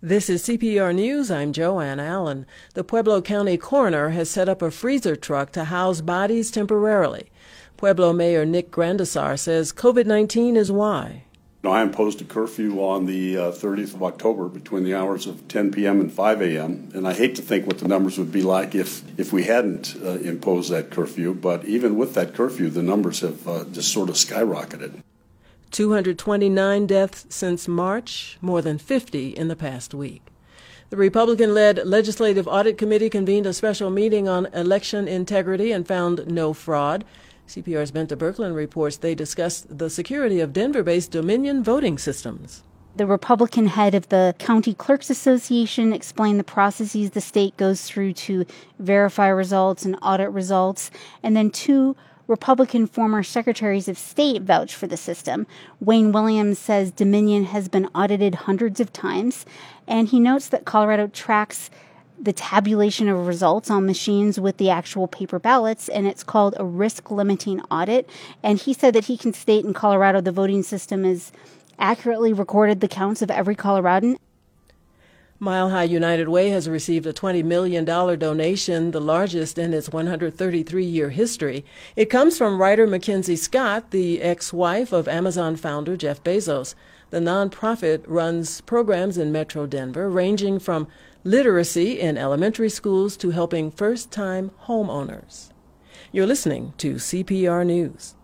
This is CPR News. I'm Joanne Allen. The Pueblo County coroner has set up a freezer truck to house bodies temporarily. Pueblo Mayor Nick Grandisar says COVID-19 is why. I imposed a curfew on the 30th of October between the hours of 10 p.m. and 5 a.m. And I hate to think what the numbers would be like if we hadn't imposed that curfew. But even with that curfew, the numbers have just sort of skyrocketed. 229 deaths since March, more than 50 in the past week. The Republican-led Legislative Audit Committee convened a special meeting on election integrity and found no fraud. CPR's Benta Birkeland reports they discussed the security of Denver-based Dominion voting systems. The Republican head of the County Clerks Association explained the processes the state goes through to verify results and audit results, and then two Republican former secretaries of state vouch for the system. Wayne Williams says Dominion has been audited hundreds of times, and he notes that Colorado tracks the tabulation of results on machines with the actual paper ballots, and it's called a risk-limiting audit. And he said that he can state in Colorado the voting system has accurately recorded the counts of every Coloradan. Mile High United Way has received a $20 million donation, the largest in its 133-year history. It comes from writer Mackenzie Scott, the ex-wife of Amazon founder Jeff Bezos. The nonprofit runs programs in Metro Denver, ranging from literacy in elementary schools to helping first-time homeowners. You're listening to CPR News.